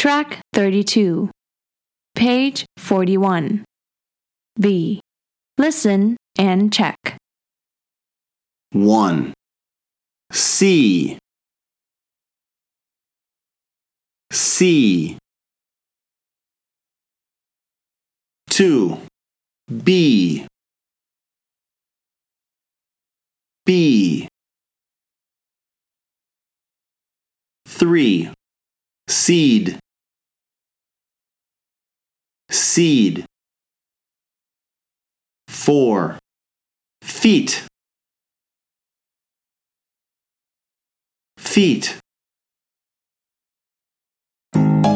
Track 32. Page 41. B. Listen and check. 1. C. C. 2. B. B. 3. Seed. Seed. 4. Feet. Feet.